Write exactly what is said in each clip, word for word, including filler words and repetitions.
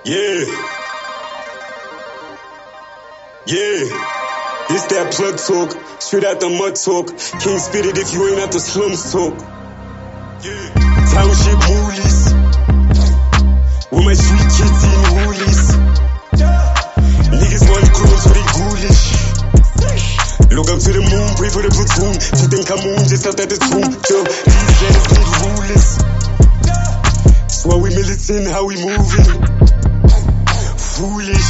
Yeah. Yeah. This that plug talk, straight out the mud talk. Can't spit it if you ain't out the slums talk. Yeah. Township moolies. With my street kids in woolies. Niggas want clothes for they ghoulish. Look up to the moon, pray for the platoon. Tutankhamun just out at the tomb. Yo, these guys need rulers. That's why we militant, how we moving. Foolish.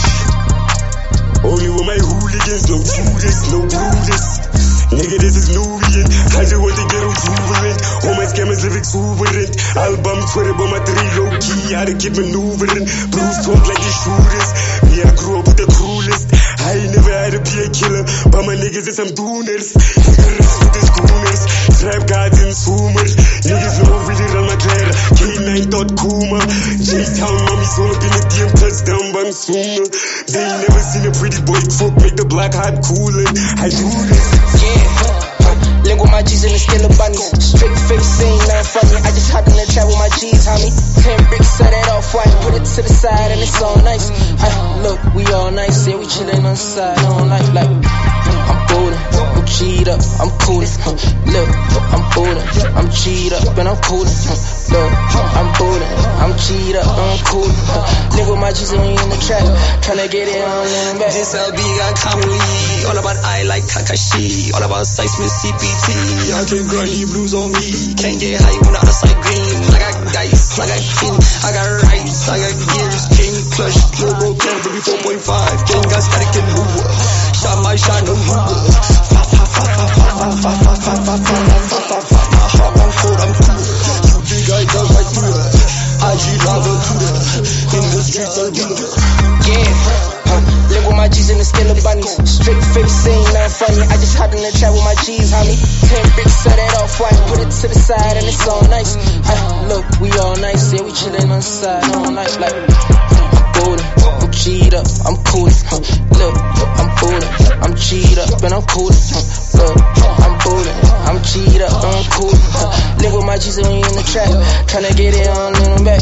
Only with my hooligans, no Judas, no Brutus. Nigga, this is Nubian. I just want to get exuberant. All my scammers live exuberant. Album Twitter, but my three low key. How to keep maneuvering. Blues talk like they shooters. Me, I grew up with the cruelest. I ain't never had to be a killer, but my niggas is some dooners. Niggas with the schooners. Trap gods and zoomers. Niggas know really run my clear. K nine thought Kuma. J-Town mommy's all up in the D M touchdown bang sooner. They ain't never seen a pretty boy crook make the black hot cooler. I do this. Yeah, link with my G's and the still a bunnies. Straight face, ain't nothing funny. I just hopped in the trap with my G's, homie. Ten bricks, set it off white. Put it to the side and it's all nice. I, look, we all nice, yeah, we chillin' on the side all night. Like, I'm bootin', I'm G'd up, I'm coolin'. Huh. Look, I'm bootin', I'm G'd up and I'm coolin'. Huh. Look, I'm bootin', I'm G'd up and I'm coolin'. Huh. Link with my G's when we in the trap, tryna get it on and back. This L B got Kamui, all about I like Kakashi, all about seismic C P T. I can grind the blues on me, can't get high when out of sight green. I got dice, I got king, I got rights, I got gears, king, clutch, turbo, ten, baby four point five, gang got static and hoover. Shot my shot, no hoover. Fa fa fa fa fa fa fa fa fa fa fa fa fa fa. My heart on fold, I'm cool. You big guys are right through it. I G lava to the in the streets are real. Yeah, huh. Live with my G's and the still a bunnies. Straight face, ain't nothing funny. I just hopped in the trap with my G's, homie. Ten bricks, set it off white. Put it to the side and it's all nice. Huh. Look, we all nice, yeah, we chillin' on the side all night. Like, I'm bootin', I'm G'd up, I'm coolin'. Huh. Look, I'm bootin', I'm G'd up and I'm coolin'. Huh. Look, I'm bootin', I'm G'd up and I'm coolin'. Huh. Live with my G's when we in the trap, tryna get it on in the back.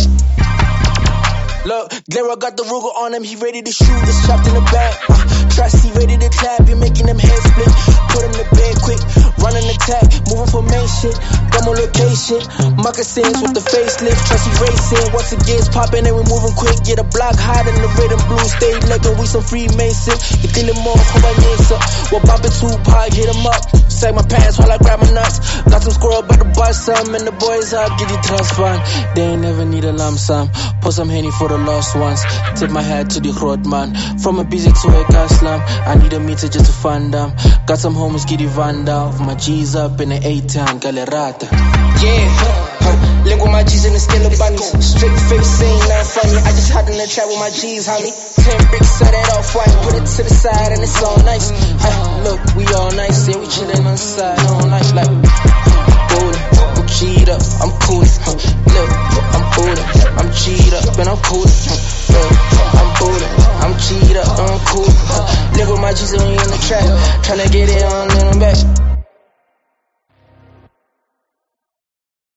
Look, Glera got the Ruger on him, he ready to shoot, it's chopped in the back. Uh, Trust he ready to clap, you're making them head split. Put him to bed quick, running attack, moving formation, double location. Moccasins with the facelift, Trust he racing. Once it gets popping and we moving quick, get a block hot in the red and blue. Stay looking, we some Freemason. You feel it more, who I need some. Well, Bobby Tupac, hit him up. Sag my pants while I grab my nuts. Got some squirrel by the bus, some and the boys up, get you trust fund. They ain't never need a lump sum. Put some Henny for the lost ones. Tip my hat to the road man. From a busy to a gas slum. I need a meter just to fund them. Got some homies, get it van down. My G's up in the A-town, Galerata. Yeah, huh. Link with my G's and the still a bunnies. Straight face, ain't nothing funny. I just hopped in the trap with my G's, homie. Ten bricks, set it off white. Put it to the side and it's all nice. Huh. Look, we all nice, yeah, we chillin' on the side all night. Like, I'm bootin', I'm G'd up, I'm coolin'. Huh. Look, I'm bootin', I'm G'd up and I'm coolin'. Huh. Look, I'm bootin', I'm G'd up and I'm coolin'. Huh. Live with my G's when we in the trap, tryna get it on in the back.